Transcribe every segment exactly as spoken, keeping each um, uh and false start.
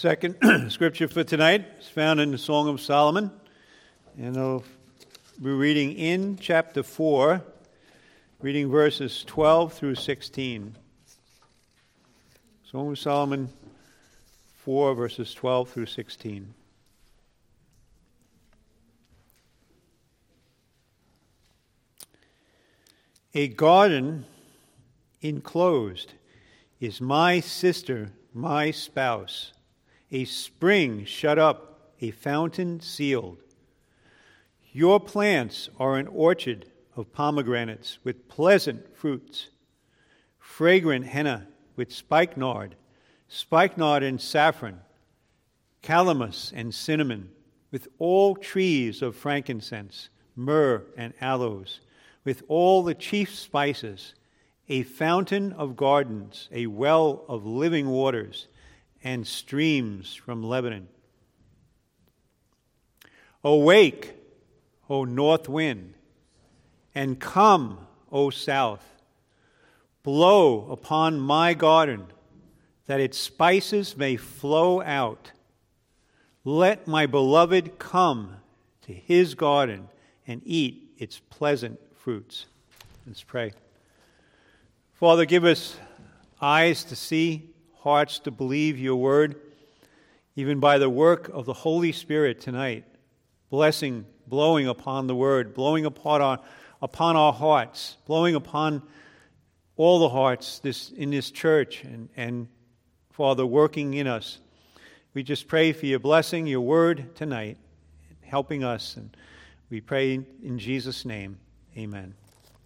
Second scripture for tonight is found in the Song of Solomon, and I'll be reading in chapter four, reading verses twelve through sixteen. Song of Solomon four, verses twelve through sixteen. A garden enclosed is my sister, my spouse, a spring shut up, a fountain sealed. Your plants are an orchard of pomegranates with pleasant fruits, fragrant henna with spikenard, spikenard and saffron, calamus and cinnamon, with all trees of frankincense, myrrh and aloes, with all the chief spices, a fountain of gardens, a well of living waters, and streams from Lebanon. Awake, O north wind, and come, O south. Blow upon my garden, that its spices may flow out. Let my beloved come to his garden and eat its pleasant fruits. Let's pray. Father, give us eyes to see, hearts to believe your word, even by the work of the Holy Spirit tonight, blessing, blowing upon the word, blowing upon our, upon our hearts, blowing upon all the hearts this in this church, and, and Father, working in us. We just pray for your blessing, your word tonight, helping us, and we pray in Jesus' name. Amen.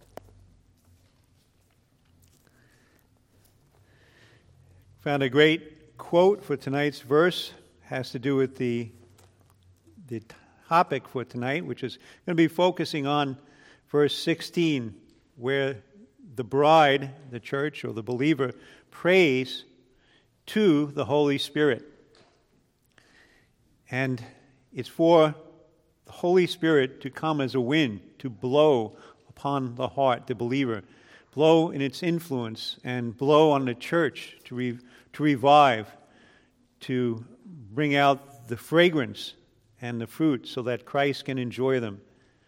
Found a great quote for tonight's verse. Has to do with the the topic for tonight, which is going to be focusing on verse sixteen, where the bride, the church or the believer, prays to the Holy Spirit. And it's for the Holy Spirit to come as a wind, to blow upon the heart, the believer, blow in its influence, and blow on the church to re, to revive, to bring out the fragrance and the fruit so that Christ can enjoy them.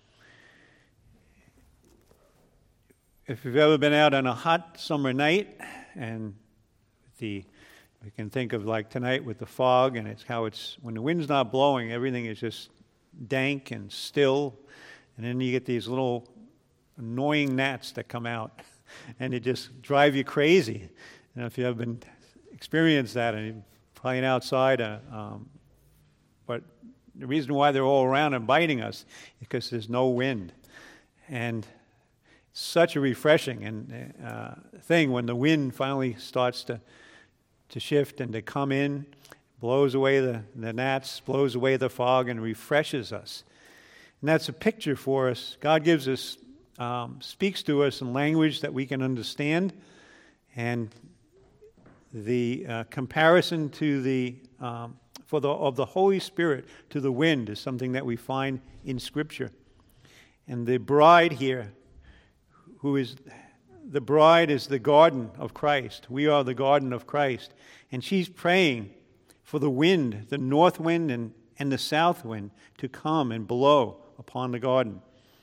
If you've ever been out on a hot summer night, and the we can think of like tonight with the fog, and it's how it's when the wind's not blowing, everything is just dank and still, and then you get these little annoying gnats that come out, and they just drive you crazy. And if you have been experienced that, and you're playing outside, uh, um, but the reason why they're all around and biting us is because there's no wind, and it's such a refreshing and uh, thing when the wind finally starts to to shift and to come in, blows away the, the gnats, blows away the fog, and refreshes us. And that's a picture for us. God gives us, um, speaks to us in language that we can understand, and the uh, comparison to the um, for the of the Holy Spirit to the wind is something that we find in Scripture. And the bride here, who is the bride, is the garden of Christ. We are the garden of Christ, and she's praying for the wind, the north wind and, and the south wind, to come and blow upon the garden.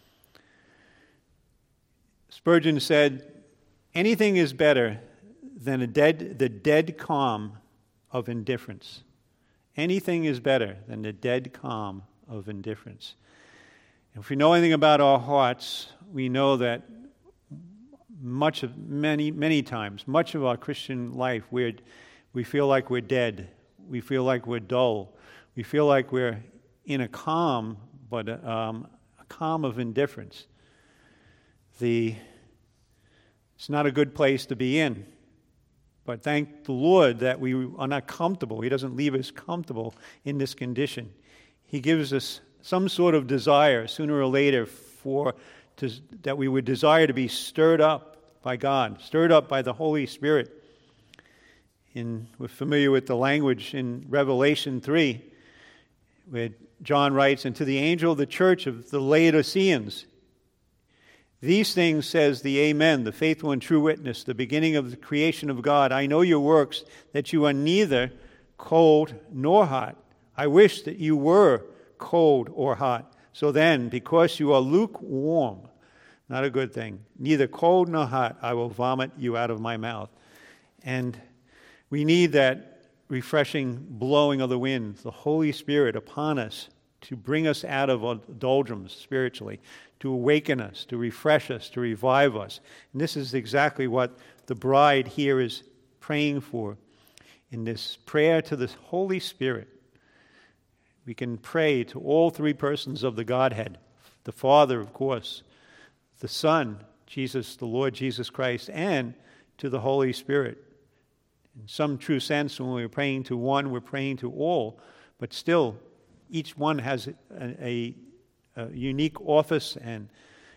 Spurgeon said, "Anything is better than a dead, the dead calm of indifference. Anything is better than the dead calm of indifference." If we know anything about our hearts, we know that much of many many times, much of our Christian life, we we feel like we're dead. We feel like we're dull. We feel like we're in a calm, but um, a calm of indifference. The it's not a good place to be in. But thank the Lord that we are not comfortable. He doesn't leave us comfortable in this condition. He gives us some sort of desire sooner or later for to, that we would desire to be stirred up by God, stirred up by the Holy Spirit. In, we're familiar with the language in Revelation three, where John writes, "And to the angel of the church of the Laodiceans, these things says the Amen, the faithful and true witness, the beginning of the creation of God. I know your works, that you are neither cold nor hot. I wish that you were cold or hot. So then, because you are lukewarm, not a good thing, neither cold nor hot, I will vomit you out of my mouth. And we need that refreshing blowing of the wind, the Holy Spirit upon us to bring us out of our doldrums spiritually, to awaken us, to refresh us, to revive us. And this is exactly what the bride here is praying for in this prayer to the Holy Spirit. We can pray to all three persons of the Godhead, the Father, of course, the Son, Jesus, the Lord Jesus Christ, and to the Holy Spirit. In some true sense, when we're praying to one, we're praying to all, but still, each one has a, a, a unique office and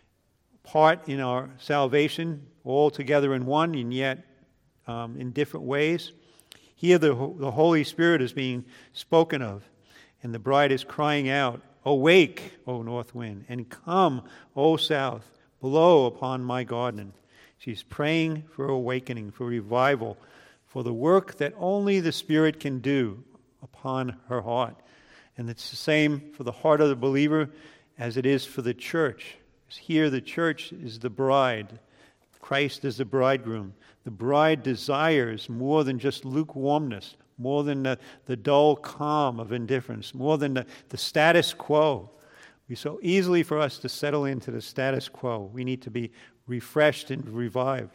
part in our salvation, all together in one, and yet um, in different ways. Here, the, the Holy Spirit is being spoken of, and the bride is crying out, "Awake, O north wind, and come, O south, blow upon my garden." She's praying for awakening, for revival, for the work that only the Spirit can do upon her heart. And it's the same for the heart of the believer as it is for the church. Here the church is the bride. Christ is the bridegroom. The bride desires more than just lukewarmness, more than the, the dull calm of indifference, more than the, the status quo. It's so easily for us to settle into the status quo. We need to be refreshed and revived.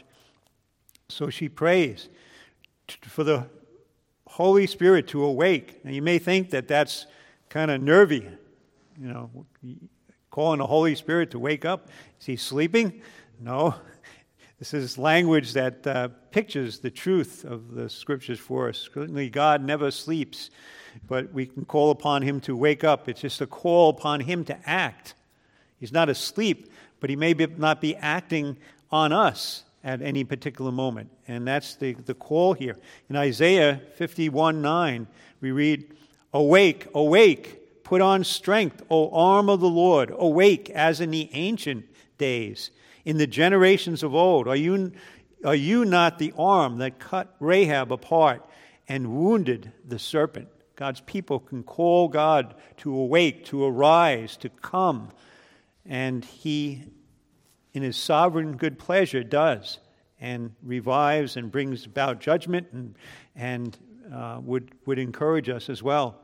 So she prays for the Holy Spirit to awake. Now you may think that that's kind of nervy, you know, calling the Holy Spirit to wake up. Is he sleeping? No. This is language that uh, pictures the truth of the Scriptures for us. Certainly God never sleeps, but we can call upon him to wake up. It's just a call upon him to act. He's not asleep, but he may be, not be acting on us at any particular moment. And that's the, the call here. In Isaiah fifty-one nine, we read, "Awake, awake, put on strength, O arm of the Lord. Awake as in the ancient days, in the generations of old. Are you, are you not the arm that cut Rahab apart and wounded the serpent?" God's people can call God to awake, to arise, to come. And he, in his sovereign good pleasure, does, and revives and brings about judgment, and, and uh, would, would encourage us as well.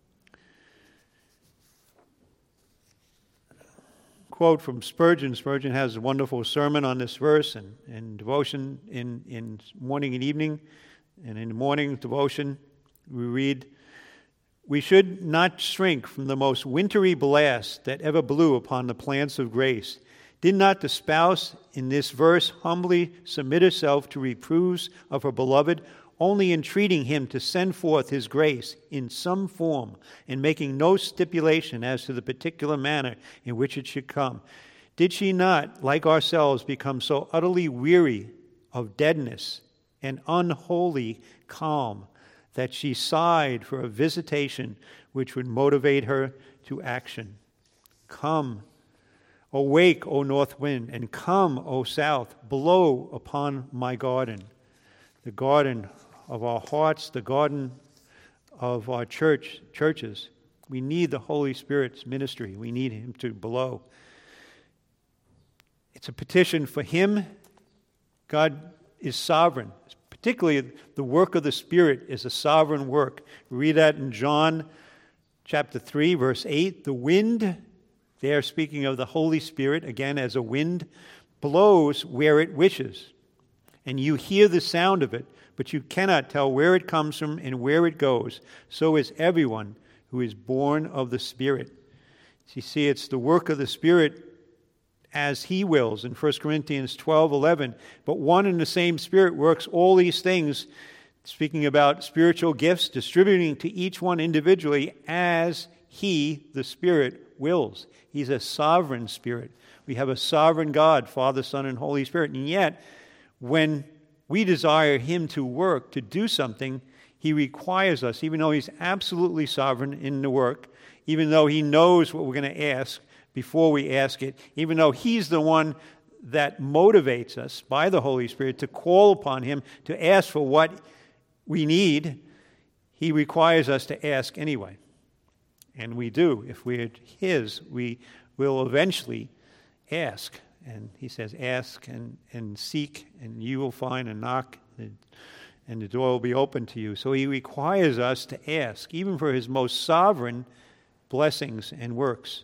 Quote from Spurgeon. Spurgeon has a wonderful sermon on this verse and, and devotion in, in morning and evening. And in the morning devotion, we read, "We should not shrink from the most wintry blast that ever blew upon the plants of grace. Did not the spouse in this verse humbly submit herself to reproofs of her beloved, only entreating him to send forth his grace in some form, and making no stipulation as to the particular manner in which it should come? Did she not, like ourselves, become so utterly weary of deadness and unholy calm that she sighed for a visitation which would motivate her to action? Come, awake, O north wind, and come, O south, blow upon my garden." The garden of our hearts, the garden of our church churches. We need the Holy Spirit's ministry. We need him to blow. It's a petition for him. God is sovereign. Particularly, the work of the Spirit is a sovereign work. We read that in John chapter three, verse eight. The wind, there speaking of the Holy Spirit, again as a wind, blows where it wishes. And you hear the sound of it, but you cannot tell where it comes from and where it goes. So is everyone who is born of the Spirit. You see, it's the work of the Spirit as he wills in First Corinthians twelve eleven. But one and the same Spirit works all these things, speaking about spiritual gifts, distributing to each one individually as he, the Spirit, wills. He's a sovereign Spirit. We have a sovereign God, Father, Son, and Holy Spirit. And yet, when we desire him to work, to do something, he requires us, even though he's absolutely sovereign in the work, even though he knows what we're going to ask before we ask it, even though he's the one that motivates us by the Holy Spirit to call upon him, to ask for what we need, He requires us to ask anyway. And we do. If we're his, we will eventually ask. And he says, ask and, and seek, and you will find, and knock, and, and the door will be open to you. So he requires us to ask, even for his most sovereign blessings and works.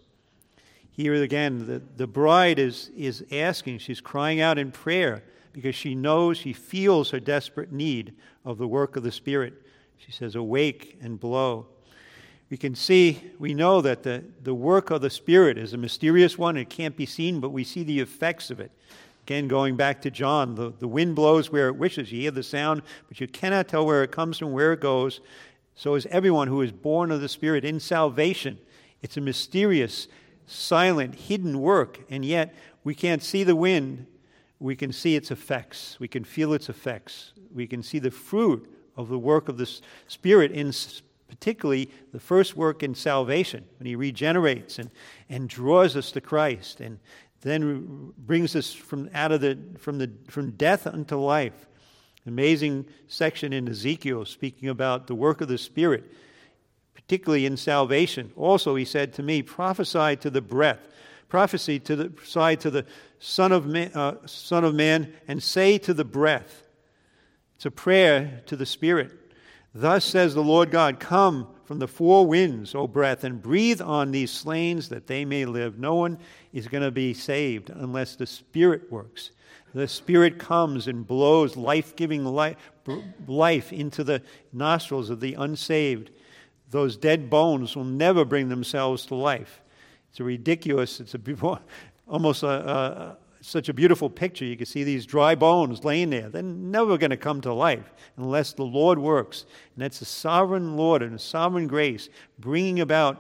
Here again, the, the bride is, is asking, she's crying out in prayer because she knows, she feels her desperate need of the work of the Spirit. She says, awake and blow. We can see, we know that the, the work of the Spirit is a mysterious one. It can't be seen, but we see the effects of it. Again, going back to John, the, the wind blows where it wishes. You hear the sound, but you cannot tell where it comes from, where it goes. So is everyone who is born of the Spirit in salvation. It's a mysterious, silent, hidden work, and yet we can't see the wind. We can see its effects. We can feel its effects. We can see the fruit of the work of the Spirit, in particularly the first work in salvation, when he regenerates and, and draws us to Christ, and then brings us from out of the from the from death unto life. Amazing section in Ezekiel speaking about the work of the Spirit, particularly in salvation. Also, he said to me, prophesy to the breath, prophecy to the side to the Son of Man, uh, Son of Man, and say to the breath. It's a prayer to the Spirit. Thus says the Lord God, come from the four winds, O breath, and breathe on these slains that they may live. No one is going to be saved unless the Spirit works. The Spirit comes and blows life-giving life, life into the nostrils of the unsaved. Those dead bones will never bring themselves to life. It's a ridiculous, it's a almost a, a such a beautiful picture. You can see these dry bones laying there. They're never going to come to life unless the Lord works. And that's the sovereign Lord and the sovereign grace bringing about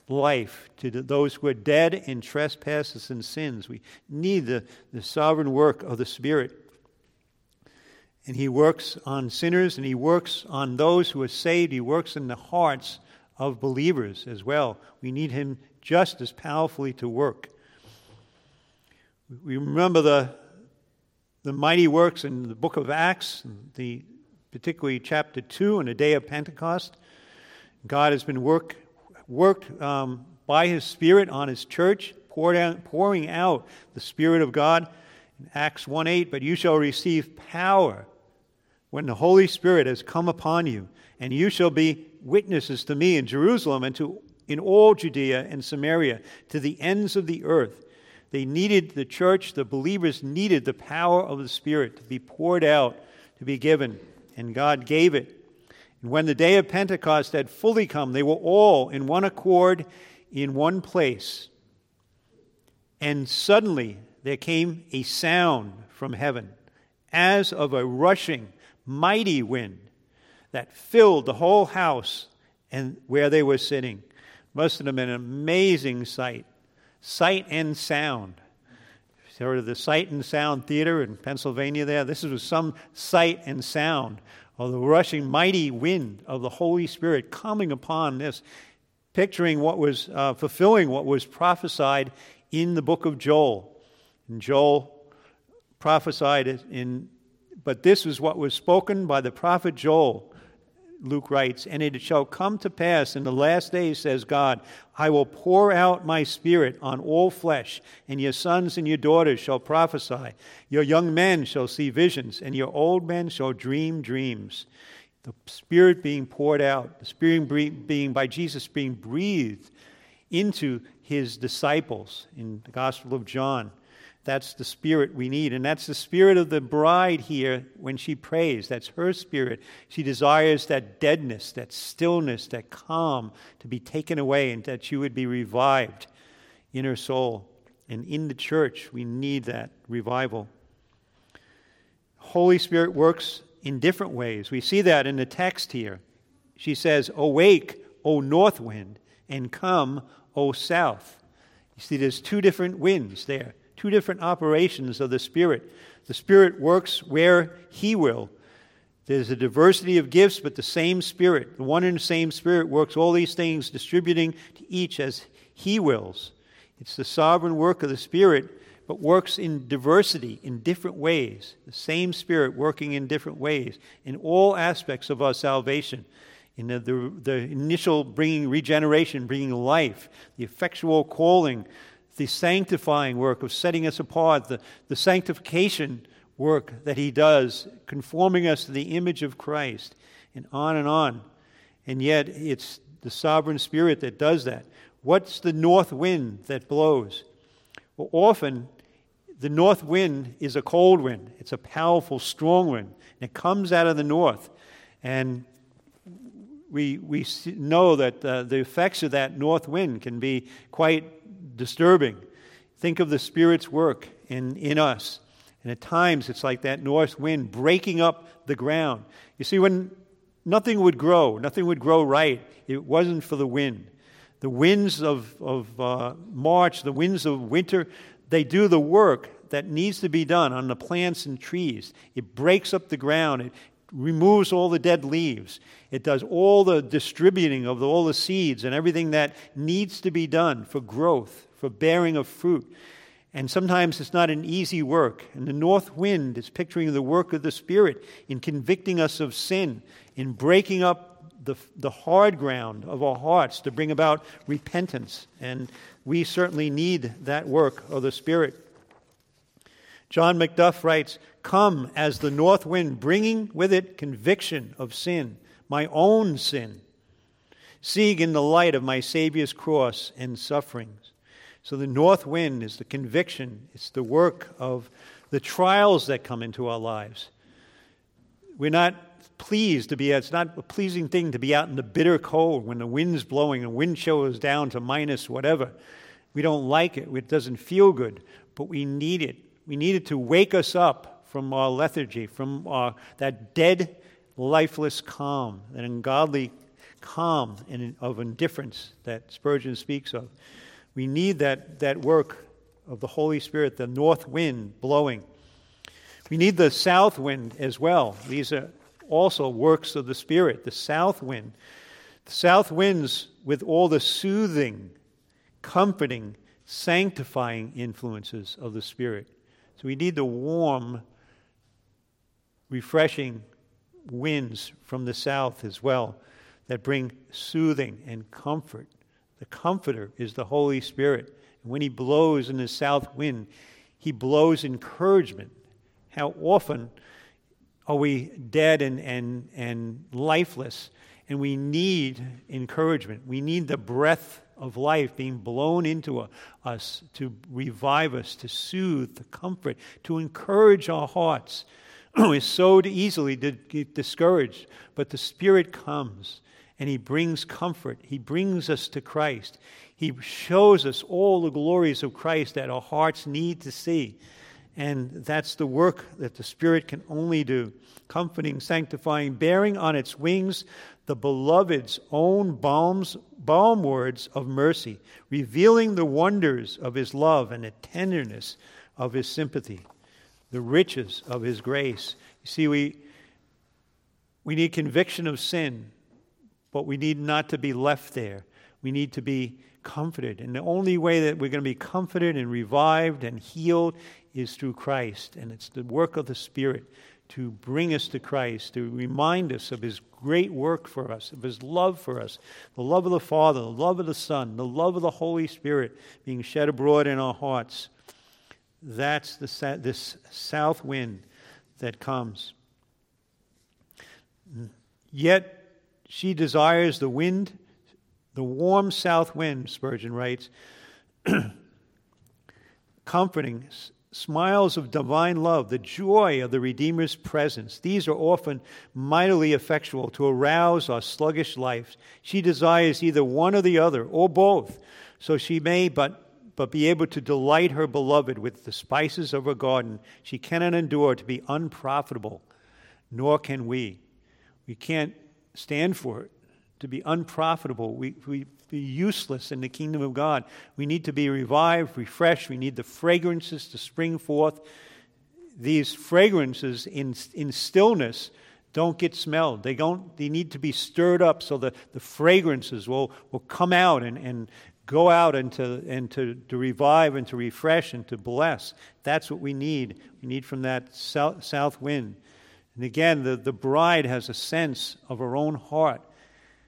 life to the, those who are dead in trespasses and sins. We need the, the sovereign work of the Spirit. And he works on sinners, and he works on those who are saved. He works in the hearts of believers as well. We need him just as powerfully to work. We remember the the mighty works in the book of Acts, the particularly chapter two, and the day of Pentecost. God has been work, worked um, by his Spirit on his church, poured out, pouring out the Spirit of God. In Acts one eight, but you shall receive power when the Holy Spirit has come upon you, and you shall be witnesses to me in Jerusalem and to in all Judea and Samaria, to the ends of the earth. They needed, the church, the believers needed the power of the Spirit to be poured out, to be given, and God gave it. And when the day of Pentecost had fully come, they were all in one accord in one place. And suddenly there came a sound from heaven, as of a rushing, mighty wind, that filled the whole house and where they were sitting. Must have been an amazing sight. Sight and sound. Heard of the Sight and Sound Theater in Pennsylvania there? This was some sight and sound of the rushing mighty wind of the Holy Spirit coming upon this, picturing what was, uh, fulfilling what was prophesied in the book of Joel. And Joel prophesied in, but this is what was spoken by the prophet Joel. Luke writes, and it shall come to pass in the last days, says God, I will pour out my Spirit on all flesh, and your sons and your daughters shall prophesy. Your young men shall see visions, and your old men shall dream dreams. The Spirit being poured out, the Spirit being, by Jesus being breathed into his disciples in the Gospel of John. That's the Spirit we need. And that's the Spirit of the bride here when she prays. That's her Spirit. She desires that deadness, that stillness, that calm to be taken away, and that she would be revived in her soul. And in the church, we need that revival. Holy Spirit works in different ways. We see that in the text here. She says, awake, O north wind, and come, O south. You see, there's two different winds there. Two different operations of the Spirit. The Spirit works where he will. There's a diversity of gifts, but the same Spirit, the one and the same Spirit works all these things, distributing to each as he wills. It's the sovereign work of the Spirit, but works in diversity, in different ways. The same Spirit working in different ways in all aspects of our salvation. in the, the, the initial bringing regeneration, bringing life, the effectual calling, the sanctifying work of setting us apart, the, the sanctification work that he does, conforming us to the image of Christ, and on and on. And yet it's the sovereign Spirit that does that. What's the north wind that blows? Well, often the north wind is a cold wind. It's a powerful, strong wind. And it comes out of the north. And we we know that uh, the effects of that north wind can be quite disturbing. Think of the Spirit's work in, in us. And at times it's like that north wind breaking up the ground. You see, when nothing would grow, nothing would grow right, it wasn't for the wind. The winds of, of uh, March, the winds of winter, they do the work that needs to be done on the plants and trees. It breaks up the ground. It removes all the dead leaves. It does all the distributing of all the seeds and everything that needs to be done for growth, for bearing of fruit. And sometimes it's not an easy work. And the north wind is picturing the work of the Spirit in convicting us of sin, in breaking up the, the hard ground of our hearts to bring about repentance. And we certainly need that work of the Spirit. John Macduff writes, "Come as the north wind, bringing with it conviction of sin, my own sin, seeing in the light of my Savior's cross and sufferings." So the north wind is the conviction. It's the work of the trials that come into our lives. We're not pleased to be, it's not a pleasing thing to be out in the bitter cold when the wind's blowing and wind chill is down to minus whatever. We don't like it. It doesn't feel good, but we need it. We need it to wake us up from our lethargy, from our, that dead, lifeless calm, that ungodly calm and of indifference that Spurgeon speaks of. We need that, that work of the Holy Spirit, the north wind blowing. We need the south wind as well. These are also works of the Spirit, the south wind. The south winds with all the soothing, comforting, sanctifying influences of the Spirit. So we need the warm, refreshing winds from the south as well that bring soothing and comfort. The Comforter is the Holy Spirit. And when he blows in the south wind, he blows encouragement. How often are we dead and, and, and lifeless, and we need encouragement. We need the breath of life being blown into us to revive us, to soothe, to comfort, to encourage our hearts. We're so easily to get discouraged, but the Spirit comes and he brings comfort. He brings us to Christ. He shows us all the glories of Christ that our hearts need to see. And that's the work that the Spirit can only do. Comforting, sanctifying, bearing on its wings the beloved's own balms, balm words of mercy, revealing the wonders of his love and the tenderness of his sympathy, the riches of his grace. You see, we, we need conviction of sin, but we need not to be left there. We need to be comforted. And the only way that we're going to be comforted and revived and healed is through Christ. And it's the work of the Spirit to bring us to Christ, to remind us of his great work for us, of his love for us, the love of the Father, the love of the Son, the love of the Holy Spirit being shed abroad in our hearts. That's the, this south wind that comes. Yet she desires the wind, the warm south wind, Spurgeon writes, comforting, smiles of divine love, the joy of the Redeemer's presence. These are often mightily effectual to arouse our sluggish lives. She desires either one or the other, or both, so she may but but be able to delight her beloved with the spices of her garden. She cannot endure to be unprofitable, nor can we. We can't stand for it, to be unprofitable. We, we be useless in the kingdom of God. We need to be revived, refreshed. We need the fragrances to spring forth. These fragrances in, in stillness don't get smelled. They don't. They need to be stirred up so that the fragrances will, will come out and, and go out and, to, and to, to revive and to refresh and to bless. That's what we need. We need from that south, south wind. And again, the, the bride has a sense of her own heart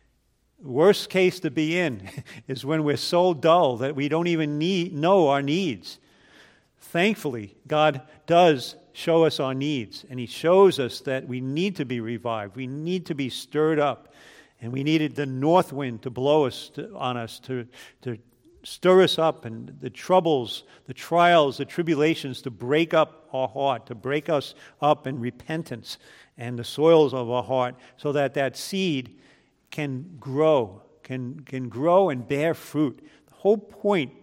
worst case to be in is when we're so dull that we don't even need, know our needs. Thankfully, God does show us our needs, and He shows us that we need to be revived. We need to be stirred up, and we needed the north wind to blow us to, on us, to, to stir us up, and the troubles, the trials, the tribulations to break up our heart, to break us up in repentance and the soils of our heart, so that that seed can grow, can, can grow and bear fruit. The whole point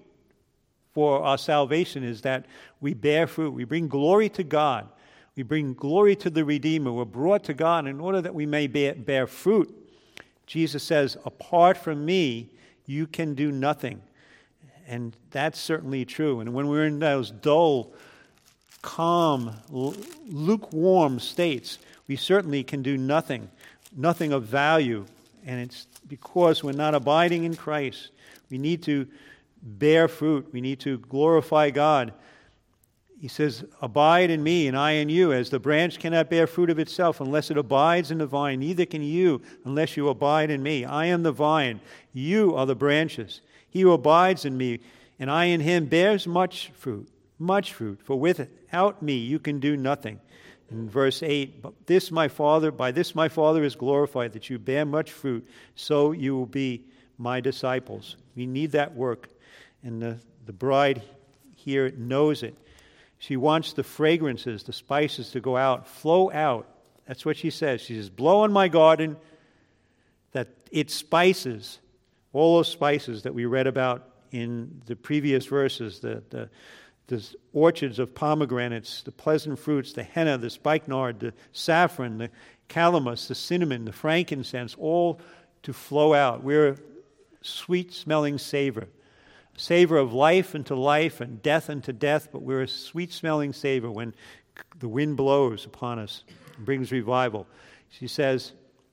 for our salvation is that we bear fruit. We bring glory to God. We bring glory to the Redeemer. We're brought to God in order that we may bear, bear fruit. Jesus says, apart from me, you can do nothing. And that's certainly true. And when we're in those dull, calm, lukewarm states, we certainly can do nothing, nothing of value. And it's because we're not abiding in Christ. We need to bear fruit. We need to glorify God. He says, abide in me and I in you, as the branch cannot bear fruit of itself unless it abides in the vine. Neither can you unless you abide in me. I am the vine. You are the branches. He who abides in me and I in him bears much fruit, much fruit. For without me you can do nothing. In verse eight, but this my Father, by this my Father is glorified, that you bear much fruit, so you will be my disciples. We need that work. And the, the bride here knows it. She wants the fragrances, the spices to go out, flow out. That's what she says. She says, blow on my garden that its spices, all those spices that we read about in the previous verses, the, the, the orchards of pomegranates, the pleasant fruits, the henna, the spikenard, the saffron, the calamus, the cinnamon, the frankincense, all to flow out. We're a sweet-smelling savor. Savor of life unto life and death unto death, but we're a sweet-smelling savor when the wind blows upon us and brings revival. She says,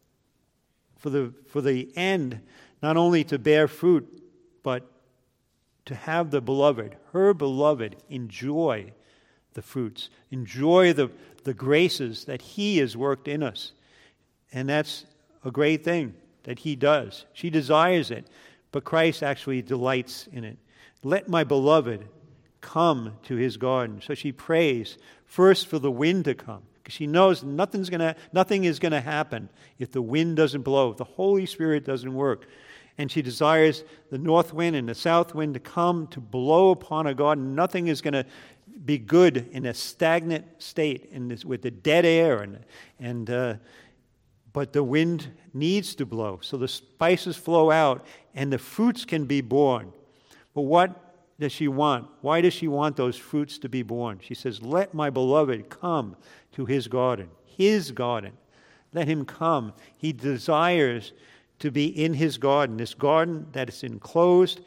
for the, for the end, not only to bear fruit, but to have the beloved, her beloved, enjoy the fruits, enjoy the, the graces that He has worked in us. And that's a great thing that He does. She desires it, but Christ actually delights in it. Let my beloved come to His garden. So she prays first for the wind to come, because she knows nothing's gonna, nothing is going to happen if the wind doesn't blow, if the Holy Spirit doesn't work. And she desires the north wind and the south wind to come to blow upon her garden. Nothing is going to be good in a stagnant state in this, with the dead air. and and uh, But the wind needs to blow, so the spices flow out and the fruits can be born. But what does she want? Why does she want those fruits to be born? She says, let my beloved come to His garden. His garden. Let him come. He desires to be in His garden, this garden that is enclosed.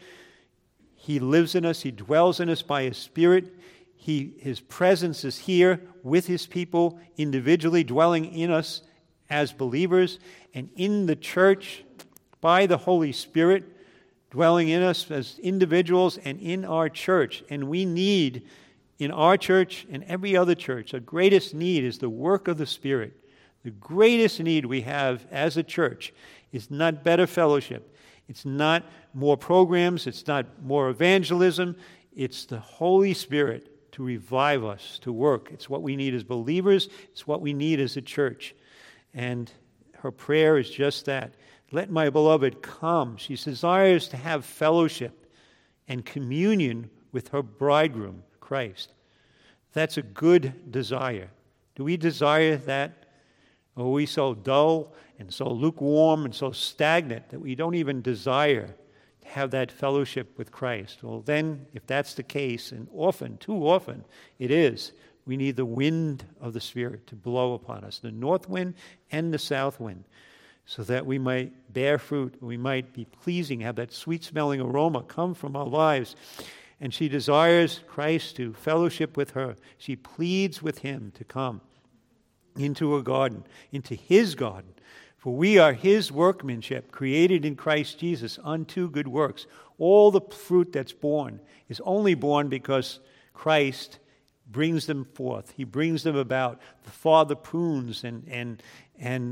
He lives in us. He dwells in us by His Spirit. He, His presence is here with His people, individually dwelling in us as believers, and in the church by the Holy Spirit, dwelling in us as individuals and in our church. And we need, in our church and every other church, the greatest need is the work of the Spirit. The greatest need we have as a church is not better fellowship. It's not more programs. It's not more evangelism. It's the Holy Spirit to revive us, to work. It's what we need as believers. It's what we need as a church. And her prayer is just that. Let my beloved come. She desires to have fellowship and communion with her bridegroom, Christ. That's a good desire. Do we desire that? Or are we so dull and so lukewarm and so stagnant that we don't even desire to have that fellowship with Christ? Well, then, if that's the case, and often, too often, it is, we need the wind of the Spirit to blow upon us, the north wind and the south wind, so that we might bear fruit, we might be pleasing, have that sweet-smelling aroma come from our lives. And she desires Christ to fellowship with her. She pleads with Him to come into her garden, into His garden. For we are His workmanship, created in Christ Jesus unto good works. All the fruit that's born is only born because Christ brings them forth. He brings them about. The Father prunes and and and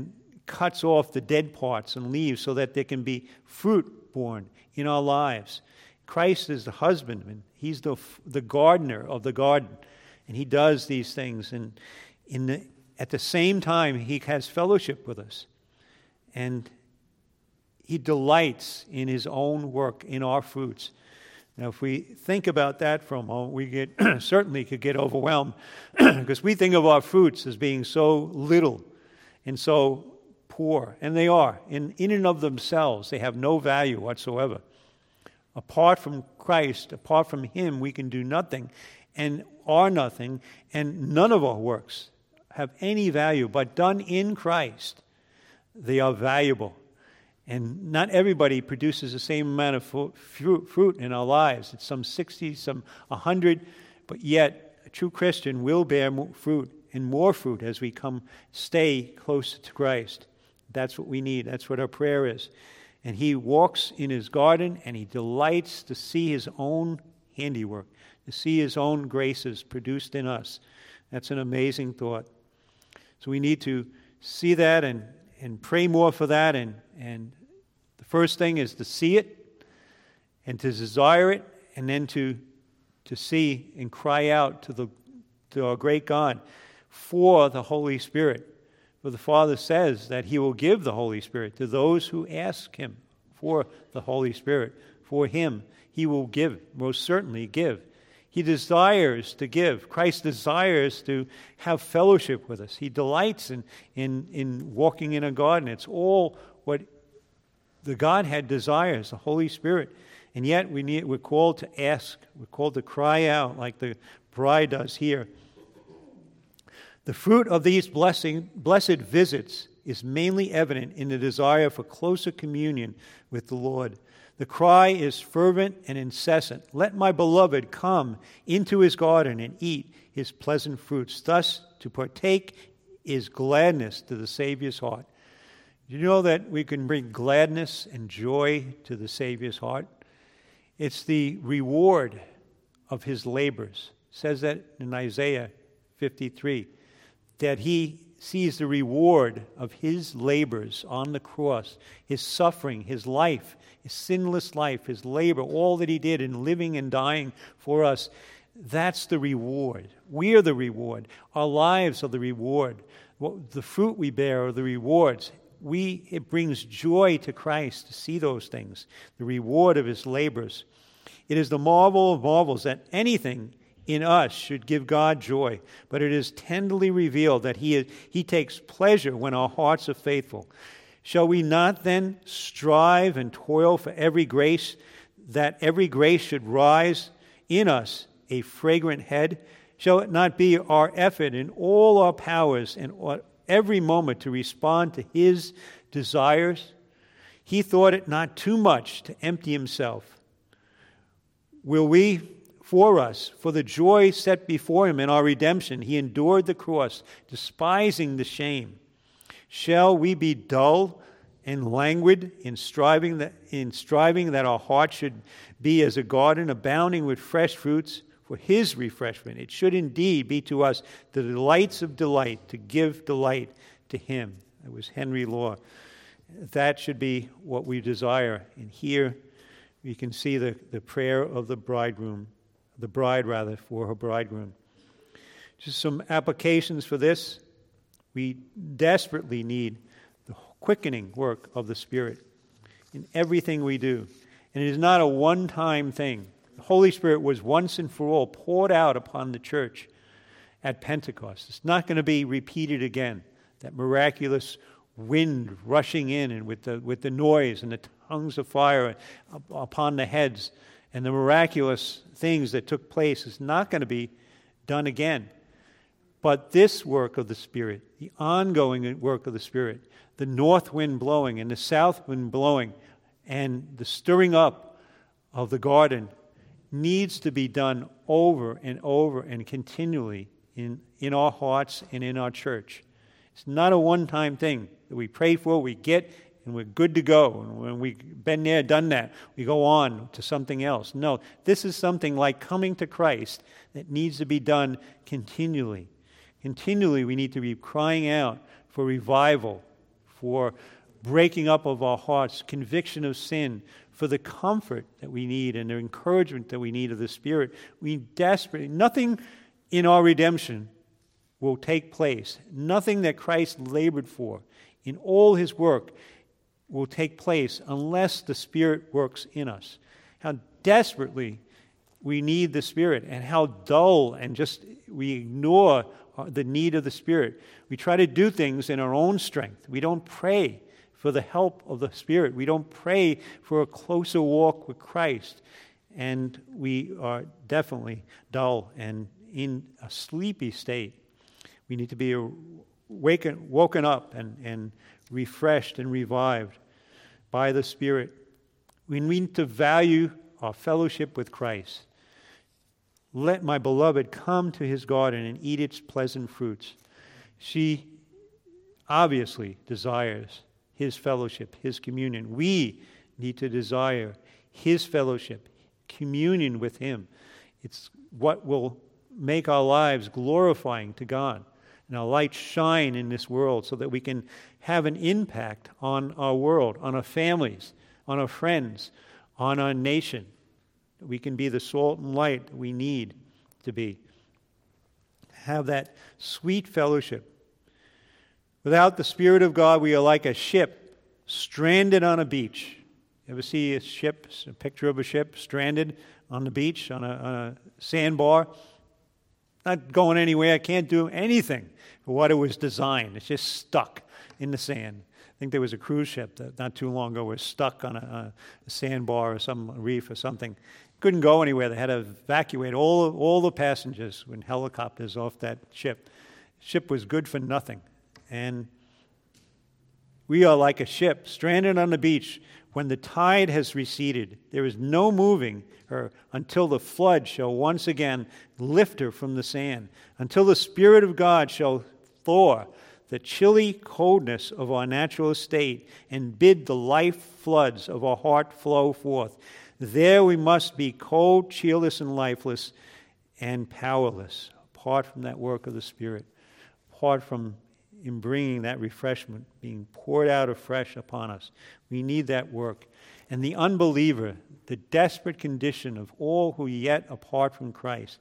cuts off the dead parts and leaves so that there can be fruit born in our lives. Christ is the husbandman. He's the the gardener of the garden, and he does these things. And in the, at the same time, he has fellowship with us, and he delights in his own work, in our fruits. Now, if we think about that for a moment, we get certainly could get overwhelmed because we think of our fruits as being so little and so poor, and they are. In, in and of themselves, they have no value whatsoever. Apart from Christ, apart from him, we can do nothing and are nothing, and none of our works have any value. But done in Christ, they are valuable. And not everybody produces the same amount of fruit, fruit in our lives. It's some sixty, some one hundred, but yet a true Christian will bear more fruit and more fruit as we come stay closer to Christ. That's what we need. That's what our prayer is. And he walks in his garden, and he delights to see his own handiwork, to see his own graces produced in us. That's an amazing thought. So we need to see that and, and pray more for that. And, and the first thing is to see it and to desire it, and then to, to see and cry out to, the, to our great God for the Holy Spirit. For the Father says that he will give the Holy Spirit to those who ask him for the Holy Spirit. For him, he will give, most certainly give. He desires to give. Christ desires to have fellowship with us. He delights in, in, in walking in a garden. It's all what the Godhead desires, the Holy Spirit. And yet we need, we're called to ask. We're called to cry out like the bride does here. The fruit of these blessing, blessed visits is mainly evident in the desire for closer communion with the Lord. The cry is fervent and incessant. Let my beloved come into his garden and eat his pleasant fruits. Thus, to partake is gladness to the Savior's heart. Do you know that we can bring gladness and joy to the Savior's heart? It's the reward of his labors. It says that in Isaiah fifty-three. That he sees the reward of his labors on the cross, his suffering, his life, his sinless life, his labor, all that he did in living and dying for us. That's the reward. We are the reward. Our lives are the reward. The fruit we bear are the rewards. We, it brings joy to Christ to see those things, the reward of his labors. It is the marvel of marvels that anything in us should give God joy, but it is tenderly revealed that he, is, he takes pleasure when our hearts are faithful. Shall we not then strive and toil for every grace, that every grace should rise in us a fragrant head? Shall it not be our effort in all our powers and every moment to respond to his desires? He thought it not too much to empty himself. Will we for us, for the joy set before him in our redemption, he endured the cross, despising the shame. Shall we be dull and languid in striving that, in striving that our heart should be as a garden abounding with fresh fruits for his refreshment? It should indeed be to us the delights of delight to give delight to him. It was Henry Law. That should be what we desire. And here we can see the, the prayer of the bridegroom. The bride, rather, for her bridegroom. Just some applications for this. We desperately need the quickening work of the Spirit in everything we do. And it is not a one-time thing. The Holy Spirit was once and for all poured out upon the church at Pentecost. It's not going to be repeated again. That miraculous wind rushing in and with the, with the noise and the tongues of fire upon the heads and the miraculous things that took place is not going to be done again. But this work of the Spirit, the ongoing work of the Spirit, the north wind blowing and the south wind blowing and the stirring up of the garden needs to be done over and over and continually in, in our hearts and in our church. It's not a one-time thing that we pray for, we get, and we're good to go. And when we've been there, done that, we go on to something else. No, this is something like coming to Christ that needs to be done continually. Continually, we need to be crying out for revival, for breaking up of our hearts, conviction of sin, for the comfort that we need and the encouragement that we need of the Spirit. We desperately, nothing in our redemption will take place. Nothing that Christ labored for in all his work will take place unless the Spirit works in us. How desperately we need the Spirit, and how dull and just we ignore the need of the Spirit. We try to do things in our own strength. We don't pray for the help of the Spirit. We don't pray for a closer walk with Christ. And we are definitely dull and in a sleepy state. We need to be waken, woken up and, and refreshed and revived by the Spirit. We need to value our fellowship with Christ. Let my beloved come to his garden and eat its pleasant fruits. She obviously desires his fellowship, his communion. We need to desire his fellowship, communion with him. It's what will make our lives glorifying to God and our light shine in this world so that we can have an impact on our world, on our families, on our friends, on our nation. We can be the salt and light we need to be. Have that sweet fellowship. Without the Spirit of God, we are like a ship stranded on a beach. You ever see a ship, a picture of a ship stranded on the beach, on a, on a sandbar? Not going anywhere. I can't do anything for what it was designed. It's just stuck in the sand. I think there was a cruise ship that not too long ago was stuck on a, a sandbar or some reef or something. Couldn't go anywhere. They had to evacuate all, all the passengers in helicopters off that ship. The ship was good for nothing. And we are like a ship stranded on the beach when the tide has receded. There is no moving her until the flood shall once again lift her from the sand, until the Spirit of God shall thaw the chilly coldness of our natural state and bid the life floods of our heart flow forth. There we must be cold, cheerless, and lifeless, and powerless, apart from that work of the Spirit, apart from in bringing that refreshment, being poured out afresh upon us. We need that work. And the unbeliever, the desperate condition of all who yet apart from Christ.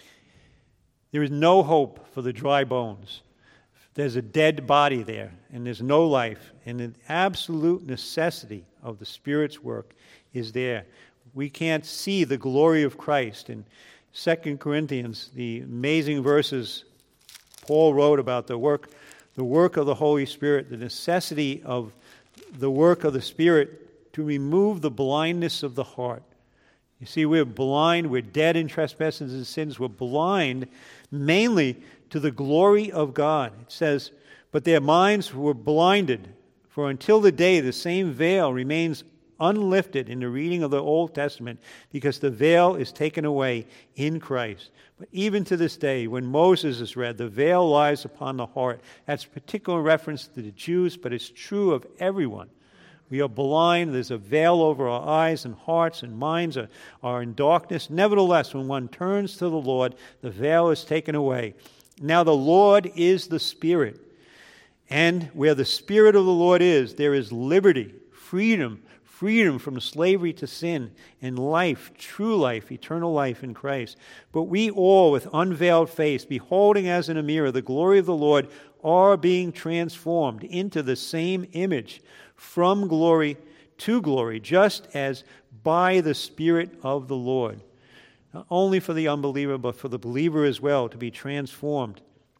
There is no hope for the dry bones. There's a dead body there, and there's no life. And the absolute necessity of the Spirit's work is there. We can't see the glory of Christ. In Second Corinthians, the amazing verses Paul wrote about the work The work of the Holy Spirit, the necessity of the work of the Spirit to remove the blindness of the heart. You see, we're blind, we're dead in trespasses and sins. We're blind mainly to the glory of God. It says, but their minds were blinded, for until the day the same veil remains unlifted in the reading of the Old Testament, because the veil is taken away in Christ. But even to this day, when Moses is read, the veil lies upon the heart. That's a particular reference to the Jews, but it's true of everyone. We are blind. There's a veil over our eyes and hearts, and minds are, are in darkness. Nevertheless, when one turns to the Lord, the veil is taken away. Now the Lord is the Spirit. And where the Spirit of the Lord is, there is liberty, freedom, freedom from slavery to sin, and life, true life, eternal life in Christ. But we all, with unveiled face, beholding as in a mirror the glory of the Lord, are being transformed into the same image from glory to glory, just as by the Spirit of the Lord. Not only for the unbeliever, but for the believer as well, to be transformed.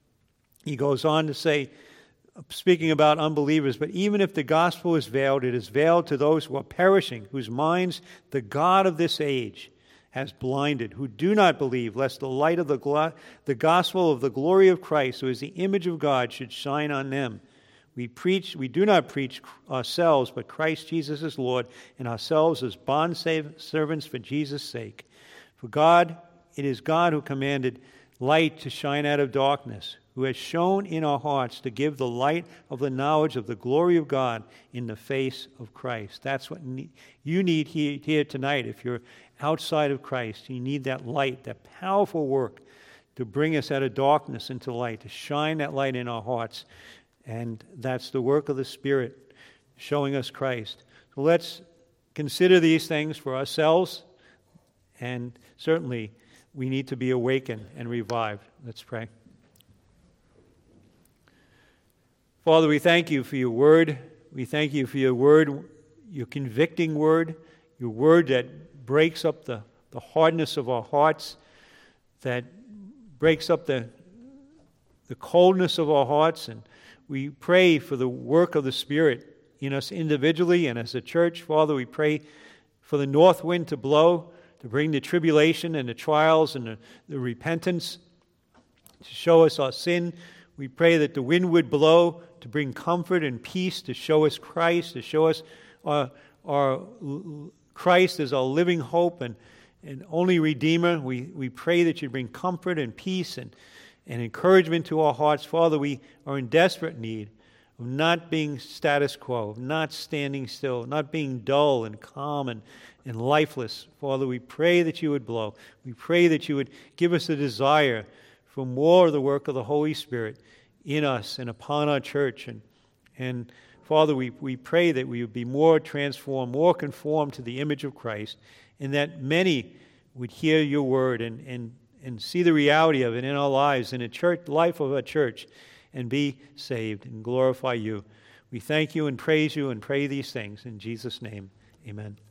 He goes on to say, speaking about unbelievers, but even if the gospel is veiled, it is veiled to those who are perishing, whose minds the God of this age has blinded, who do not believe, lest the light of the, glo- the gospel of the glory of Christ, who is the image of God, should shine on them. We preach, we do not preach ourselves, but Christ Jesus is Lord, and ourselves as bond servants for Jesus' sake. For God, it is God who commanded light to shine out of darkness, who has shown in our hearts to give the light of the knowledge of the glory of God in the face of Christ. That's what you need here tonight. If you're outside of Christ, you need that light, that powerful work to bring us out of darkness into light, to shine that light in our hearts. And that's the work of the Spirit, showing us Christ. So let's consider these things for ourselves, and certainly we need to be awakened and revived. Let's pray. Father, we thank you for your word. We thank you for your word, your convicting word, your word that breaks up the, the hardness of our hearts, that breaks up the, the coldness of our hearts. And we pray for the work of the Spirit in us individually and as a church. Father, we pray for the north wind to blow, to bring the tribulation and the trials and the, the repentance, to show us our sin. We pray that the wind would blow to bring comfort and peace, to show us Christ, to show us our, our Christ as our living hope and, and only Redeemer. We, we pray that you bring comfort and peace and, and encouragement to our hearts. Father, we are in desperate need of not being status quo, of not standing still, not being dull and calm and, and lifeless. Father, we pray that you would blow. We pray that you would give us a desire for more of the work of the Holy Spirit in us and upon our church. And, and Father, we, we pray that we would be more transformed, more conformed to the image of Christ, and that many would hear your word and, and, and see the reality of it in our lives, in the church life of our church, and be saved and glorify you. We thank you and praise you and pray these things in Jesus' name. Amen.